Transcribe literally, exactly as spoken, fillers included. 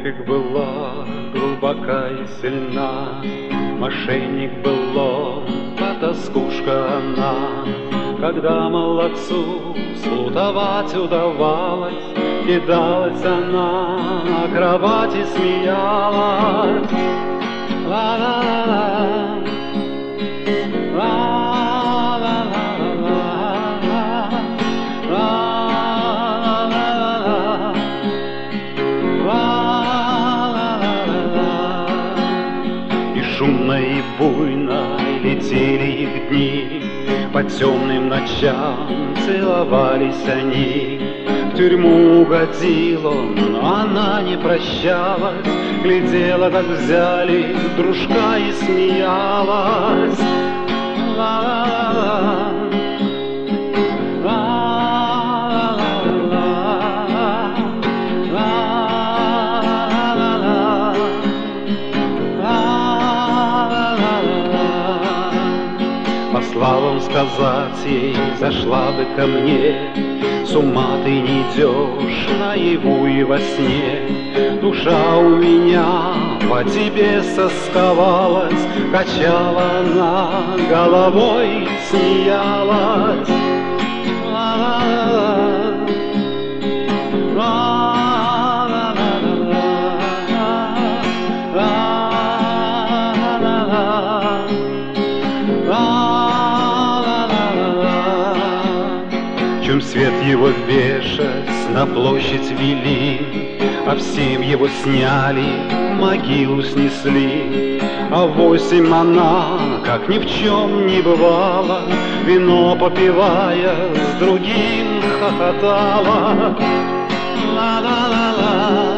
Любовь была глубока и сильна, мошенник был он, потаскушка она. Когда молодцу сплутовать удавалось, кидалась она, на кровати смеялась. Ла-ла-ла-ла, шумно и буйно летели их дни, по темным ночам целовались они. В тюрьму угодил он, но она не прощалась, глядела, как взяли дружка, и смеялась. Ла-ла-ла-ла, послал он сказать ей: зашла бы ко мне, с ума ты не идешь наяву и во сне. Душа у меня по тебе сосковалась, качала она головой и смеялась. Чем свет его вешать на площадь вели, а всем его сняли, могилу снесли. А восемь она, как ни в чем не бывало, вино попивая, с другим хохотала. Ла-ла-ла-ла.